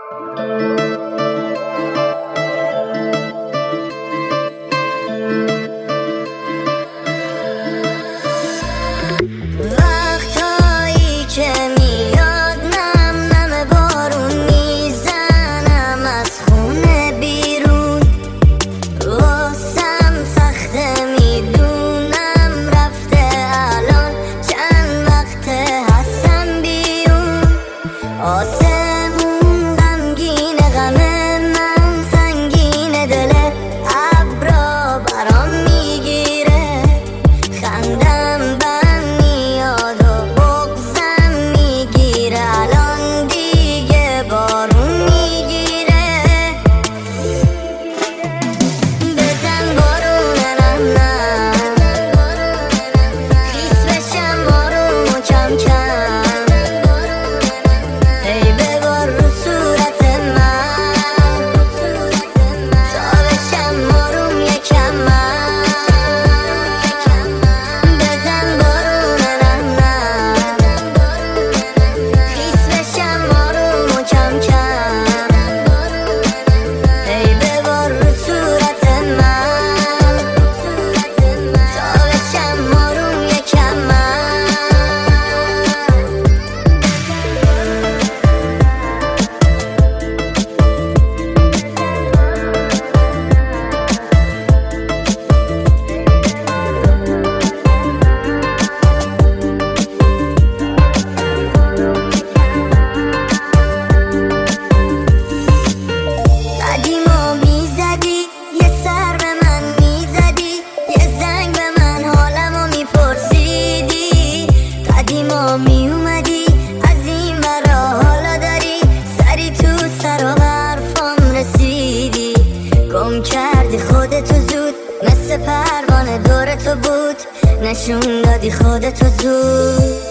وقتایی که میاد نم نم بارون میزنم از خونه بیرون، واسم سخته میدونم رفته الان چند وقته هستم بیرون. آسمون غمگین غمه من سنگین دل ابرا برام میگیره، خندم بم میاد و بغزم میگیره، الان دیگه بارون میگیره. بزن بارون رحمت خیس بشم بارون کم کم، ای ببار رو صورت من تا بشم بارون یکم من. بزن بارون رحمت خیس بشم بارون کم کم، ای ببار رو صورت من تا بشم بارون یکم من. قدیما میزدی یه سر به من میزدی، یه زنگ به من حالمو میپرسیدی. قدیما میومدی از این ورا حالا داری سری تو سر و حرفام رسیدی. گم کردی خودتو زود مثل پروانه دور تو بود، نشون دادی خودتو زود.